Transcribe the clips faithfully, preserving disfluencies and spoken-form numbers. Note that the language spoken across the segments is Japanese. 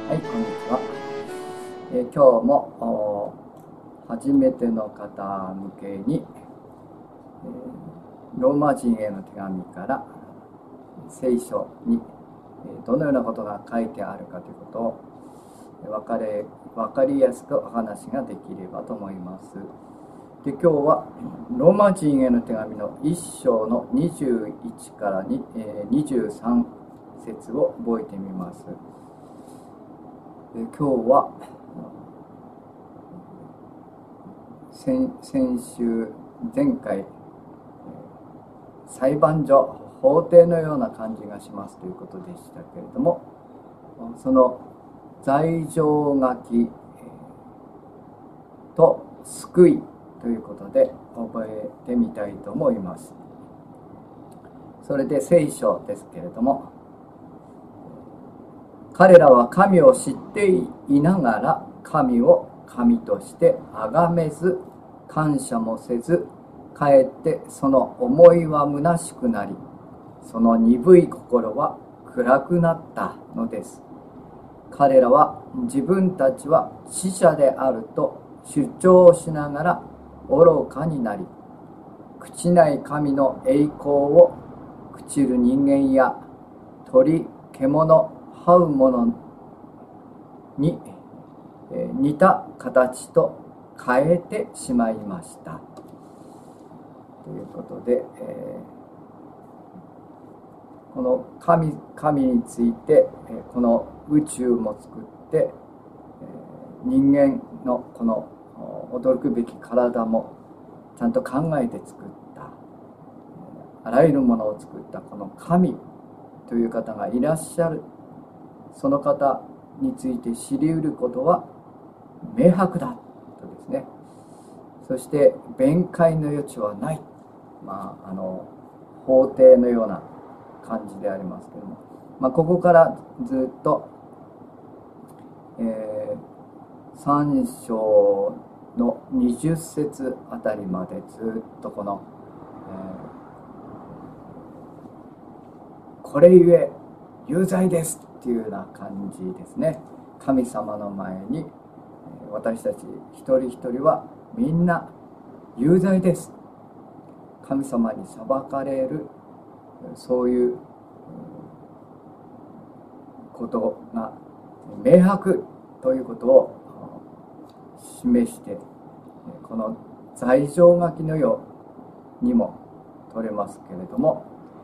はい、こんにちは。えー今日も初めての方向けに、えーローマ人への手紙から聖書に、えーどのようなことが書いてあるかということを分かれ分かりやすくお話ができればと思います。で、今日はローマ人への手紙のいっ章のにじゅういちからに、えーにじゅうさん節を覚えてみます。で、今日は先, 先週前回裁判所法廷のような感じがしますということでしたけれども、その罪状書きと救いということで覚えてみたいと思います。それで聖書ですけれども、彼らは神を知っていながら神を神として崇めず感謝もせず、かえってその思いは虚しくなり、その鈍い心は暗くなったのです。彼らは自分たちは死者であると主張しながら愚かになり、朽ちない神の栄光を朽ちる人間や鳥、獣、這うものに似た形と変えてしまいましたということで、えー、この 神, 神についてこの宇宙も作って、えー、人間のこの驚くべき体もちゃんと考えて作った、あらゆるものを作ったこの神という方がいらっしゃる。その方について知り得ることは明白だとですね。そして弁解の余地はない、まあ、あの法廷のような感じでありますけれども、まあ、ここからずっと、えー、さん章のにじゅっ節あたりまでずっとこの、えー、これゆえ有罪ですっていうような感じですね。神様の前に私たち一人一人はみんな有罪です。神様に裁かれる、そういうことが明白ということを示して、この罪状書きのようにも取れますけれども、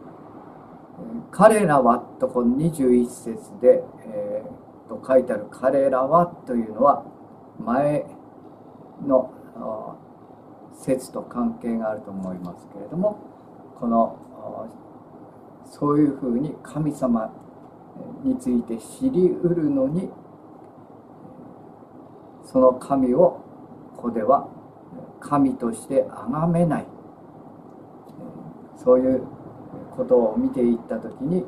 彼らはとこのにじゅういち節で、えー、と書いてある彼らはというのは前の節と関係があると思いますけれども、このそういうふうに神様について知り得るのに、その神をここでは神として崇めない、そういうことを見ていったときに、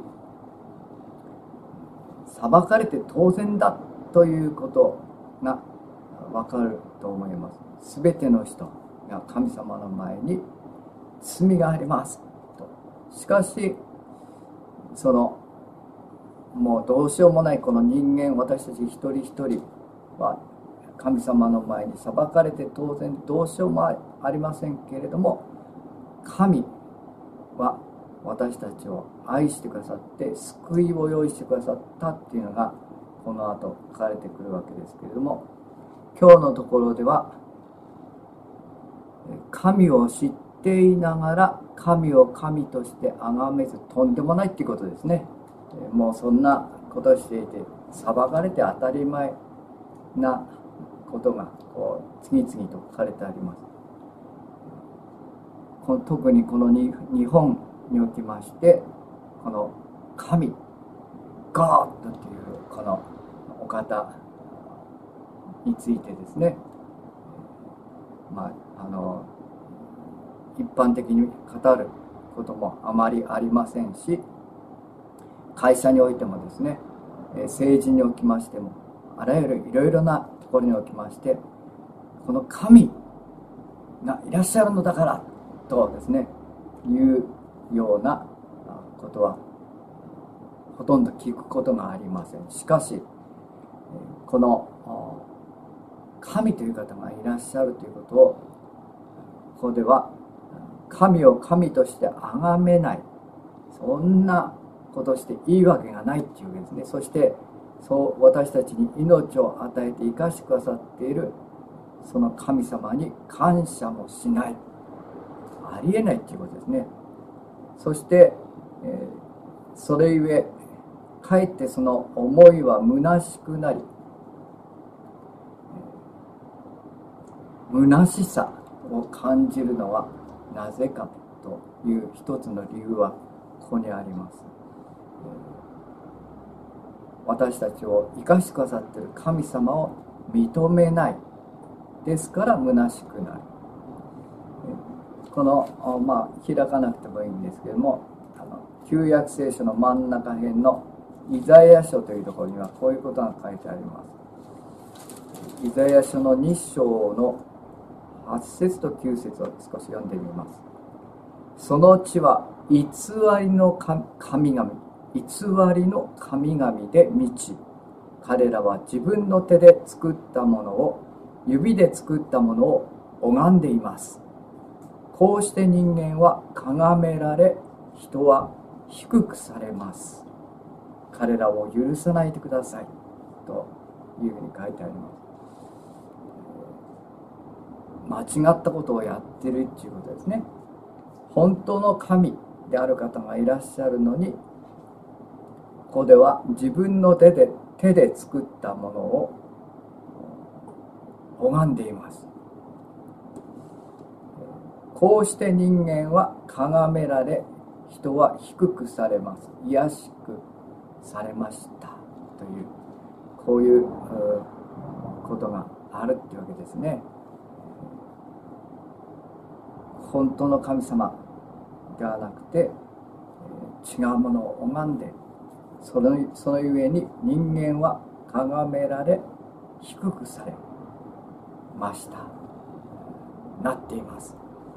裁かれて当然だということが分かると思います。すべての人が神様の前に罪がありますと。しかしそのもうどうしようもないこの人間、私たち一人一人は神様の前に裁かれて当然どうしようもありませんけれども、神は私たちを愛してくださって救いを用意してくださったっていうのがこの後書かれてくるわけですけれども、今日のところでは神を知っていながら神を神として崇めず、とんでもないっていうことですね。もうそんなことをしていて裁かれて当たり前なことがこう次々と書かれてあります。特にこの日本におきまして、この神 God というこのお方についてですね、まあ、あの一般的に語ることもあまりありませんし、会社においてもですね、政治におきましても、あらゆるいろいろなところにおきまして、この神がいらっしゃるのだからとですねいうようなことはほとんど聞くことがありません。しかしこの神という方がいらっしゃるということを、ここでは神を神として崇めない、そんなことしていいわけがないっていうわけですね。そしてそう私たちに命を与えて生かしてくださっているその神様に感謝もしない、ありえないっていうことですね。そして、えー、それゆえかえってその思いは虚しくなり、虚しさを感じるのはなぜかという一つの理由はここにあります。私たちを生かしてくださっている神様を認めない、ですから虚しくなる。この、まあ開かなくてもいいんですけれども、あの旧約聖書の真ん中辺のイザヤ書というところにはこういうことが書いてあります。イザヤ書のに章のはち節ときゅう節を少し読んでみます。その地は偽りの神々、偽りの神々で満ち、彼らは自分の手で作ったものを、指で作ったものを拝んでいます。こうして人間は崇められ、人は低くされます。彼らを許さないでくださいというふうに書いてあります。間違ったことをやってるっていうことですね。本当の神である方がいらっしゃるのに、ここでは自分の手で手で作ったものを拝んでいます。こうして人間は崇められ、人は低くされます。卑しくされましたという、こういうことがあるっていうわけですね。本当の神様ではなくて、違うものを拝んで、そのそのゆえに人間は崇められ、低くされました、なっています。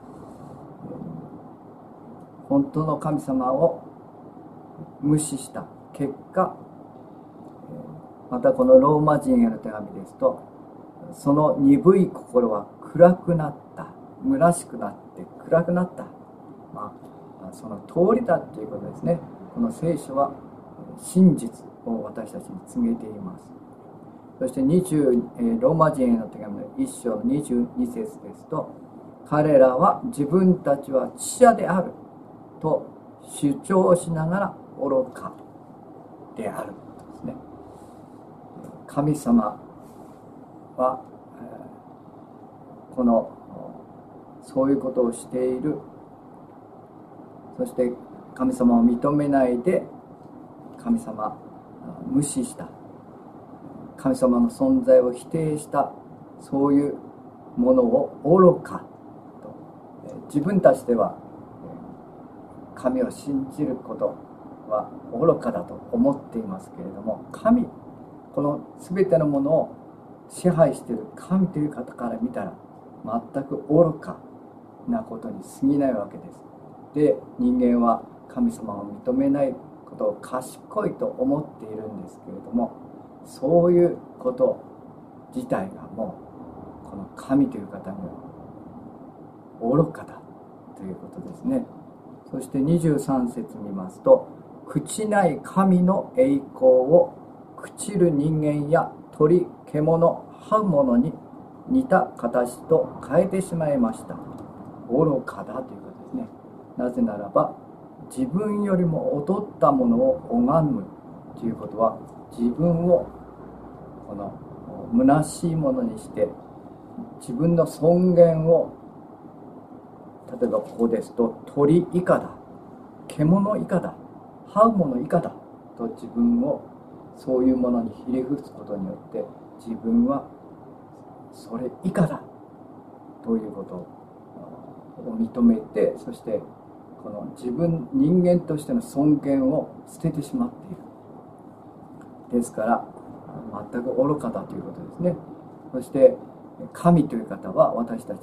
本当の神様を無視した結果、またこのローマ人への手紙ですと、その鈍い心は暗くなった、虚しくなって暗くなった、まあ、その通りだということですね。この聖書は真実を私たちに告げています。そしてにじゅうローマ人への手紙のいっ章のにじゅうに節ですと、彼らは自分たちは知者であると主張しながら愚かであるですね。神様はこのそういうことをしている。そして神様を認めないで神様無視した、神様の存在を否定した、そういうものを愚かと、自分たちでは神を信じることは愚かだと思っていますけれども、神、この全てのものを支配している神という方から見たら全く愚かなことに過ぎないわけです。で、人間は神様を認めないことを賢いと思っているんですけれども、そういうこと自体がもうこの神という方には愚かだということですね。そしてにじゅうさん節見ますと、朽ちない神の栄光を朽ちる人間や鳥、獣、這うものに似た形と変えてしまいました。愚かだということですね。なぜならば自分よりも劣ったものを拝むということは、自分をこの虚しいものにして、自分の尊厳を、例えばここですと鳥以下だ、獣以下だ、這うもの以下だと自分をそういうものにひれ伏すことによって、自分はそれ以下だということを認めて、そしてこの自分人間としての尊厳を捨ててしまっている。ですから全く愚かだということですね。そして神という方は私たちに、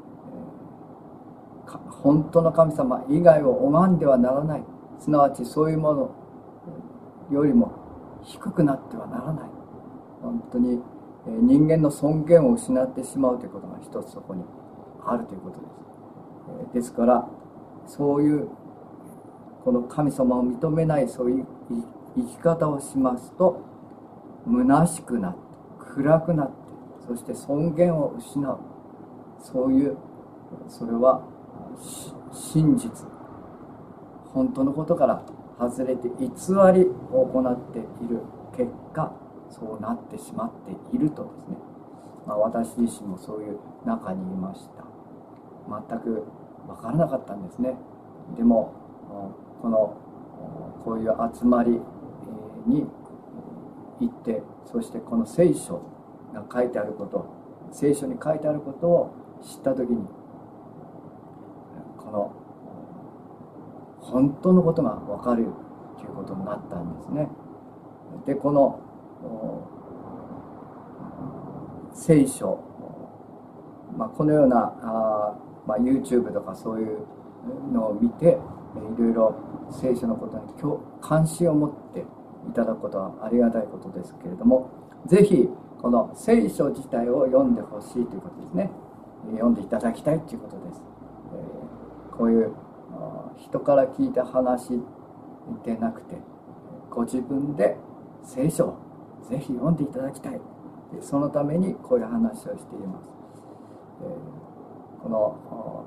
えー、本当の神様以外を拝んではならない、すなわちそういうものよりも低くなってはならない本当に人間の尊厳を失ってしまうということが一つそこにあるということです。ですからそういうこの神様を認めないそういう生き方をしますと、虚しくなって暗くなって、そして尊厳を失う、そういう、それは真実、本当のことから外れて偽りを行っている結果、そうなってしまっているとですね、まあ、私自身もそういう中にいました。全く分からなかったんですね。でもこのこういう集まりに行って、そしてこの聖書が書いてあること、聖書に書いてあることを知った時に、この本当のことが分かるということになったんですね。でこの聖書、まあ、このようなあ、まあ、YouTube とかそういうのを見て、いろいろ聖書のことに関心を持っていただくことはありがたいことですけれども、ぜひこの聖書自体を読んでほしいということですね。読んでいただきたいということです。えー、こういう人から聞いた話でなくて、ご自分で聖書をぜひ読んでいただきたい、そのためにこういう話をしています。えー、この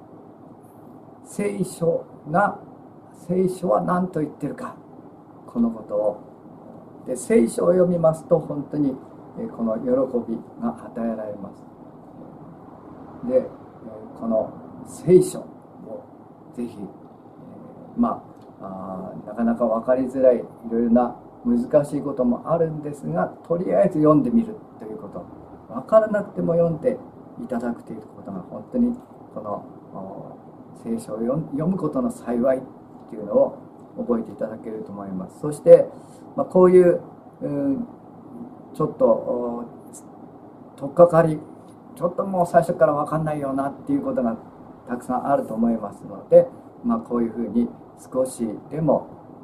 聖書が聖書は何と言ってるか、このことをで聖書を読みますと、本当にこの喜びが与えられます。でこの聖書をぜひ、まあ、あなかなか分かりづらい、いろいろな難しいこともあるんですが、とりあえず読んでみるということ、分からなくても読んでいただくということが、本当にこの聖書を読むことの幸いっていうのを覚えていただけると思います。そして、まあ、こういう、うん、ちょっと取っかかり、ちょっともう最初から分かんないよなっていうことがたくさんあると思いますので、まあ、こういうふうに少しでも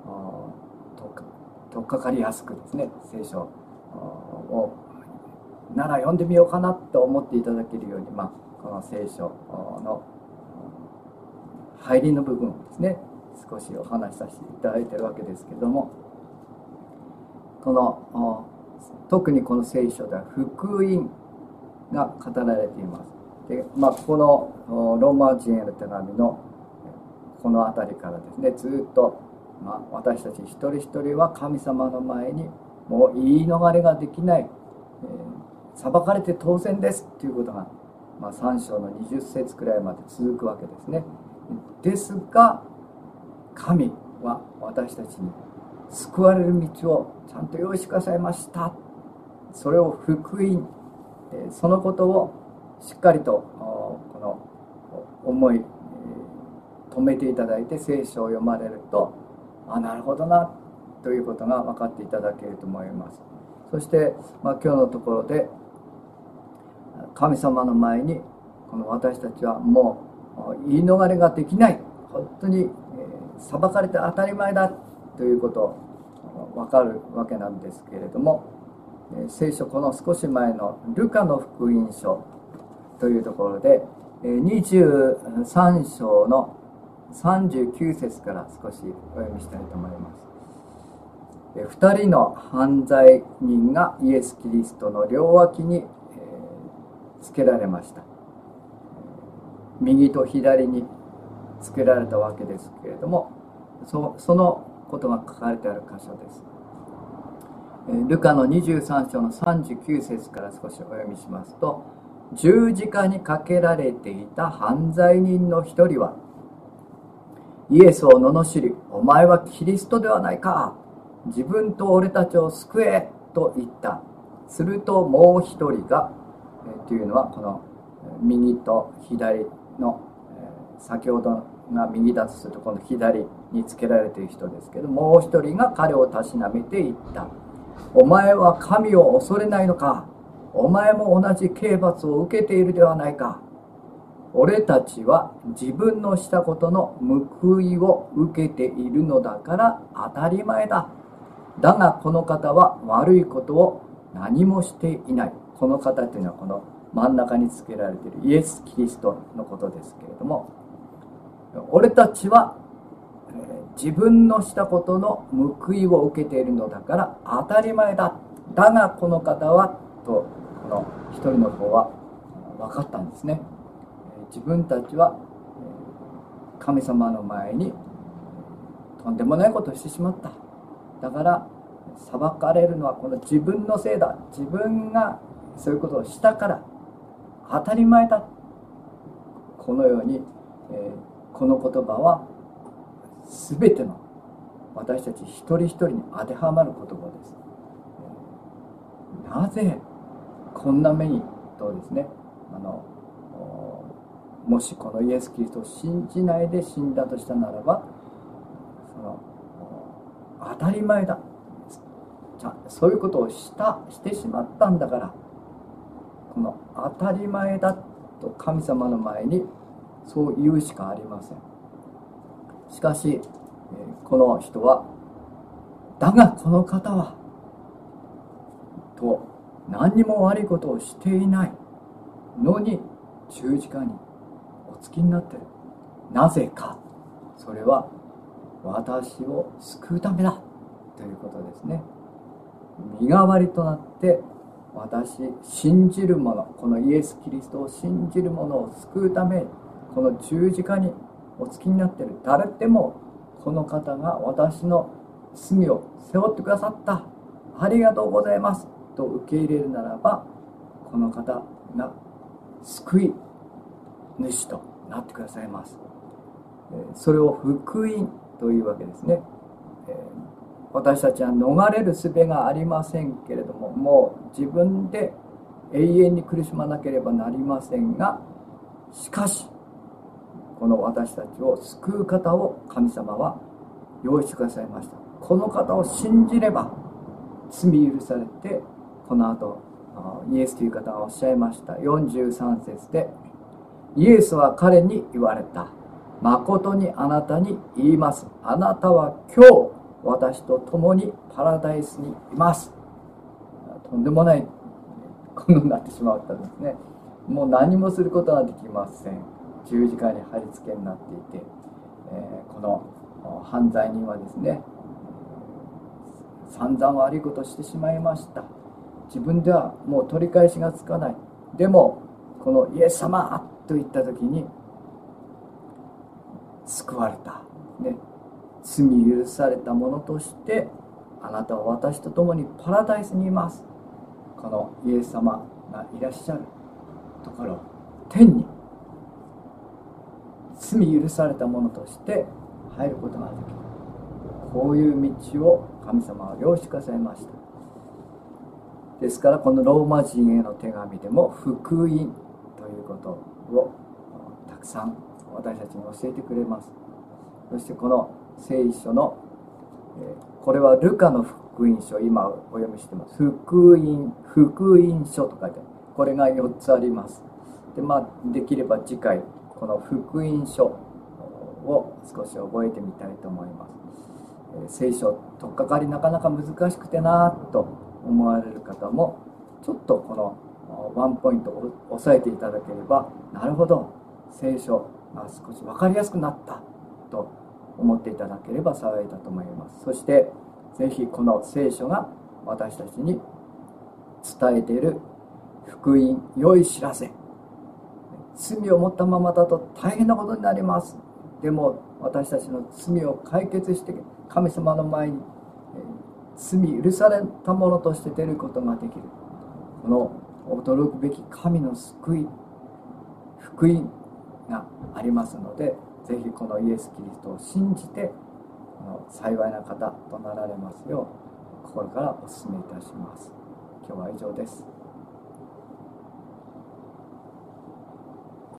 取っかかりやすくですね、聖書をなら読んでみようかなと思っていただけるように、まあ、この聖書の入りの部分をですね、少しお話しさせていただいているわけですけれども、この特にこの聖書では福音が語られています。で、まあ、このローマ人への手紙のこの辺りからですね、ずっと、まあ、私たち一人一人は神様の前にもう言い逃れができない、えー、裁かれて当然ですということが、まあ、さん章のにじゅっ節くらいまで続くわけですね。ですが神は私たちに救われる道をちゃんと用意してくださいました。それを福音、そのことをしっかりとこの思い止めていただいて聖書を読まれると、あ、なるほどなということが分かっていただけると思います。そして、まあ、今日のところで神様の前にこの私たちはもう言い逃れができない、本当に裁かれて当たり前だということ分かるわけなんですけれども、聖書この少し前のルカの福音書というところでにじゅうさん章のさんじゅうきゅう節から少しお読みしたいと思います。ふたりの犯罪人がイエス・キリストの両脇につけられました。右と左につけられたわけですけれども、 そ, そのことが書かれてある箇所です。ルカのにじゅうさん章のさんじゅうきゅう節から少しお読みしますと、十字架にかけられていた犯罪人の一人はイエスを罵り、お前はキリストではないか、自分と俺たちを救えと言った。するともう一人が、えというのはこの右と左の、え先ほどが右だとするとこの左につけられている人ですけど、もう一人が彼をたしなめて言った。お前は神を恐れないのか、お前も同じ刑罰を受けているではないか。俺たちは自分のしたことの報いを受けているのだから当たり前だ。だがこの方は悪いことを何もしていない。この方というのはこの真ん中につけられているイエス・キリストのことですけれども、俺たちは自分のしたことの報いを受けているのだから当たり前だ。だがこの方はと、この一人の方は分かったんですね。自分たちは神様の前にとんでもないことをしてしまった。だから裁かれるのはこの自分のせいだ。自分がそういうことをしたから当たり前だ。このように、えー、この言葉は全ての私たち一人一人に当てはまる言葉です。なぜこんな目にとですね、あのもしこのイエス・キリストを信じないで死んだとしたならば、その当たり前だ、そういうことをしたしてしまったんだから、この当たり前だと神様の前にそう言うしかありません。しかしこの人は、だがこの方はと何にも悪いことをしていないのに十字架にお付きになっている。なぜか、それは私を救うためだということですね。身代わりとなって私、信じる者、このイエス・キリストを信じる者を救うため、この十字架にお付きになっている。誰でもこの方が私の罪を背負ってくださった、ありがとうございますと受け入れるならば、この方が救い主となってくださいます。それを福音というわけですね。私たちは逃れる術がありませんけれども、もう自分で永遠に苦しまなければなりませんが、しかしこの私たちを救う方を神様は用意してくださいました。この方を信じれば罪許されて、この後イエスという方がおっしゃいました。よんじゅうさん節で、イエスは彼に言われた。誠にあなたに言います。あなたは今日私と共にパラダイスにいます。とんでもないことになってしまったんですね。もう何もすることはできません。十字架に貼り付けになっていて、えー、この犯罪人はですね、散々悪いことをしてしまいました。自分ではもう取り返しがつかない。でもこのイエス様と言った時に救われた、ね、罪許されたものとして、あなたは私と共にパラダイスにいます。このイエス様がいらっしゃるところ、天に罪許されたものとして入ることができる。こういう道を神様は用意してくださいました。ですからこのローマ人への手紙でも福音ということをたくさん私たちに教えてくれます。そしてこの聖書の、これはルカの福音書、今お読みしてます。福音福音書と書いてある。これがよっつあります。で、まあ、できれば次回この福音書を少し覚えてみたいと思います。聖書取っかかりなかなか難しくてなと思われる方も、ちょっとこのワンポイントを押さえていただければ、なるほど、聖書が少し分かりやすくなったと思っていただければ幸いだと思います。そしてぜひこの聖書が私たちに伝えている福音、良い知らせ、罪を持ったままだと大変なことになります。でも私たちの罪を解決して神様の前に罪許されたものとして出ることができる、この驚くべき神の救い、福音がありますので、ぜひこのイエス・キリストを信じて幸いな方となられますよう心からお勧めいたします。今日は以上です。